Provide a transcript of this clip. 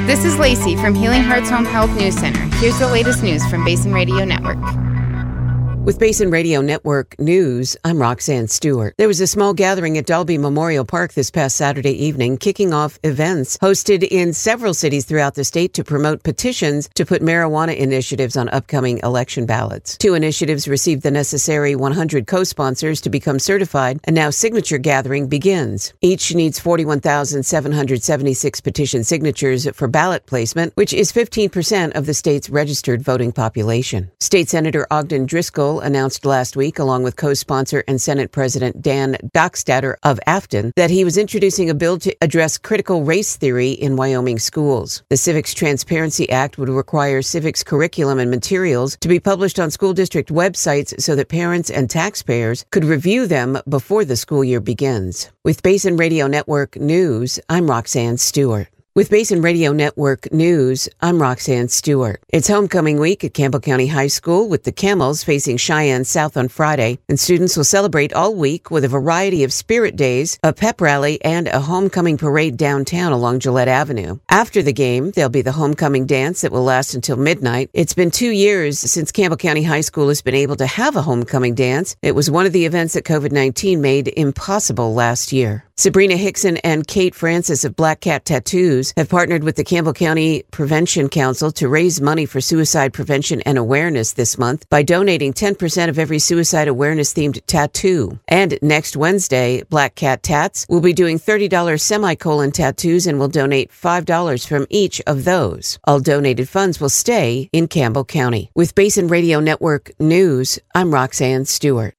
This is Lacey from Healing Hearts Home Health News Center. Here's the latest news from Basin Radio Network. With Basin Radio Network News, I'm Roxanne Stewart. There was a small gathering at Dalby Memorial Park this past Saturday evening, kicking off events hosted in several cities throughout the state to promote petitions to put marijuana initiatives on upcoming election ballots. 2 initiatives received the necessary 100 co-sponsors to become certified, and now signature gathering begins. Each needs 41,776 petition signatures for ballot placement, which is 15% of the state's registered voting population. State Senator Ogden Driscoll announced last week, along with co-sponsor and Senate President Dan Dockstader of Afton, that he was introducing a bill to address critical race theory in Wyoming schools. The Civics Transparency Act would require civics curriculum and materials to be published on school district websites so that parents and taxpayers could review them before the school year begins. With Basin Radio Network News, I'm Roxanne Stewart. With Basin Radio Network News, I'm Roxanne Stewart. It's homecoming week at Campbell County High School, with the Camels facing Cheyenne South on Friday, and students will celebrate all week with a variety of spirit days, a pep rally, and a homecoming parade downtown along Gillette Avenue. After the game, there'll be the homecoming dance that will last until midnight. It's been 2 years since Campbell County High School has been able to have a homecoming dance. It was one of the events that COVID-19 made impossible last year. Sabrina Hickson and Kate Francis of Black Cat Tattoos have partnered with the Campbell County Prevention Council to raise money for suicide prevention and awareness this month by donating 10% of every suicide awareness-themed tattoo. And next Wednesday, Black Cat Tats will be doing $30 semicolon tattoos and will donate $5 from each of those. All donated funds will stay in Campbell County. With Basin Radio Network News, I'm Roxanne Stewart.